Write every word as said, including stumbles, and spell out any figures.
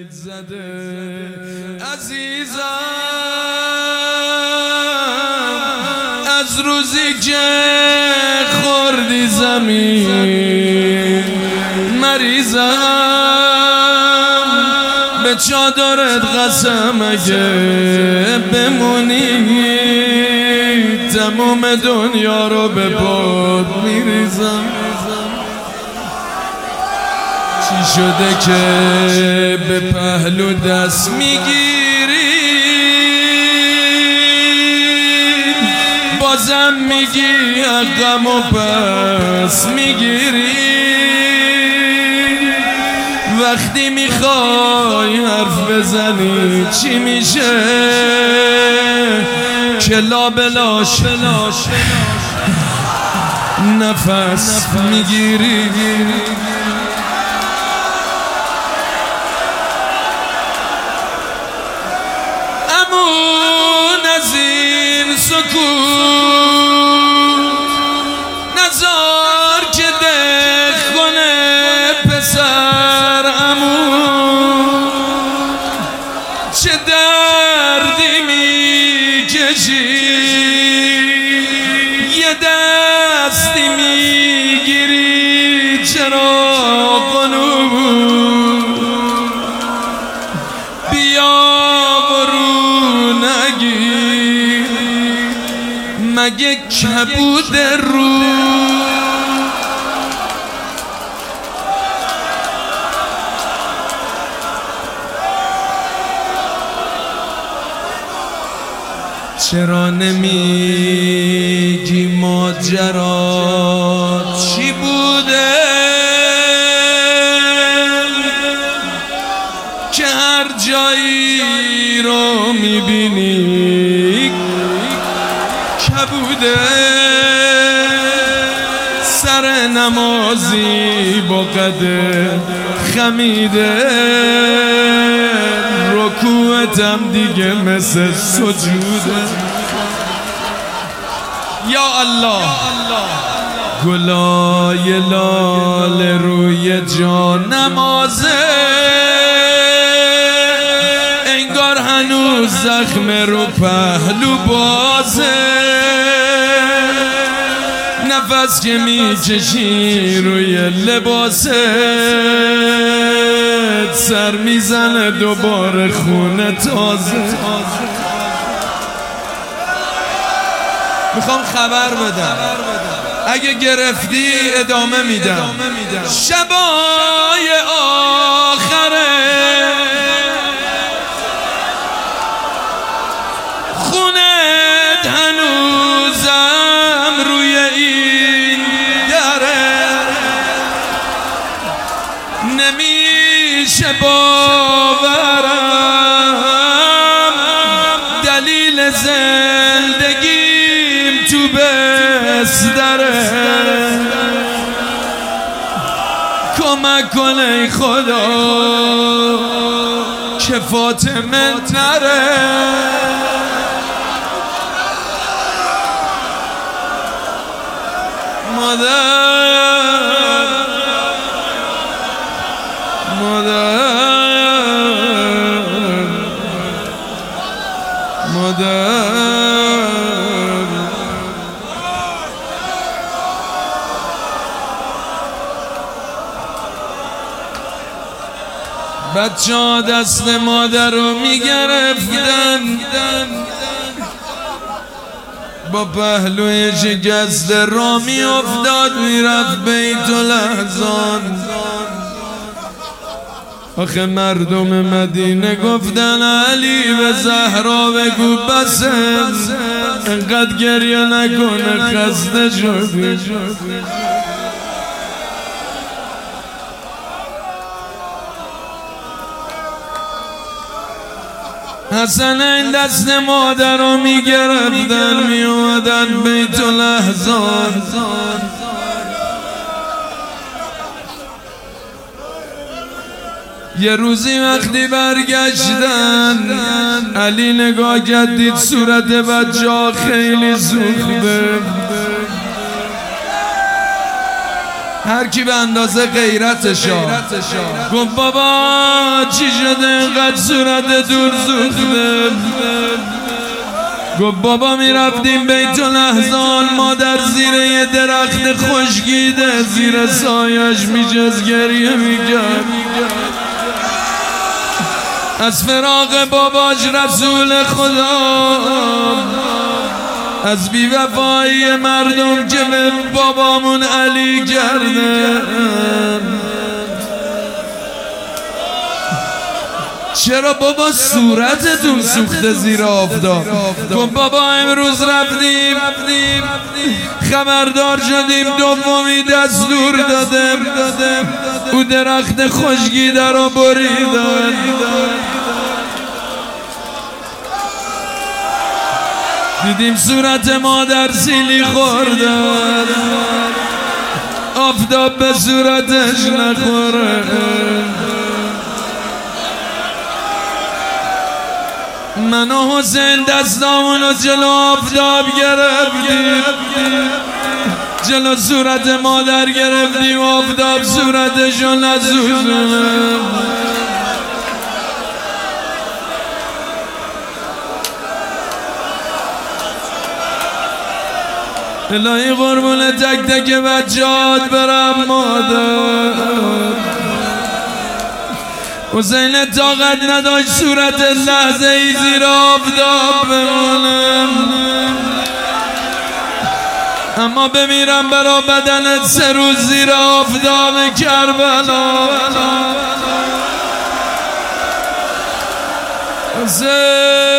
زده عزیزم از روزی که خوردی زمین مریضم به چادرت قسم اگه بمونی تمام دنیا رو به باد میریزم. چی شده که به پهلو دست میگیری بازم میگی حقم و پس میگیری وقتی میخوای حرف بزنی چی میشه که لابلاش نفس میگیری. امون از این سکوت نزار که دق کنه پسر امون چه دردی میکشی یه دستی میگیری چرا قنون بیا مگه کبود رو چرا نمیگی ماجرا چی بوده که هر جایی رو میبینی بوده سر نمازی با قد خمیده رکوعتم دیگه مثل سجوده. یا الله گلای لال روی جان نمازه انگار هنوز زخم رو پهلو بازه نفس که میکشی روی لباست سر میزنه دوباره خونه تازه. میخوام خبر بدم اگه گرفتی ادامه میدم شبای آخره خونت هنوزم روی این دره نمیشه باورم دلیل زندگیم تو بستره کمک کن ای خدا که فاطمه نره. مادر مادر مادر بچه ها دست مادر رو میگرفتن با پهلوی شکست را می افتاد میرفت بیت الاحزان. آخه مردم مدینه گفتن علی به زهرا بگو بسه انقدر گریه نکنه خسته شدی. حسن این دست مادر رو می گرفتن می اومدن بیت الاحزان. یه روزی وقتی برگشتن علی نگاه کرد دید صورت بچه ها خیلی سوخته هر کی به اندازه غیرتشا. گفت بابا چی شده اینقدر صورت دور سوخته؟ گفت بابا میرفتیم بیت الاحزان، مادر زیر یه درخت خشکیده زیر سایش میشست گریه میکرد از فراق باباش رسول خدا، از بی‌وفایی مردم که به بابامون علی کرده. چرا بابا صورتتون سوخته زیر آفتاب؟ گفت بابا امروز رفتیم خبردار شدیم دومی دستور داده او درخت خشکیده رو بریدن. دیدیم صورت مادر سیلی خوردن، آفتاب به صورتش نخوره. من و حسین دستامونو جلو آفتاب گرفتیم، جلو صورت مادر گرفتیم، آفتاب صورتشو نسوزونه. الهی قربون تک تک بچه‌هات برم مادر. حسین طاقت نداشت صورت لحظه ای زیر آفتاب بمونه، اما بمیرم برا بدنت سه روز زیر آفتاب کربلا. حسین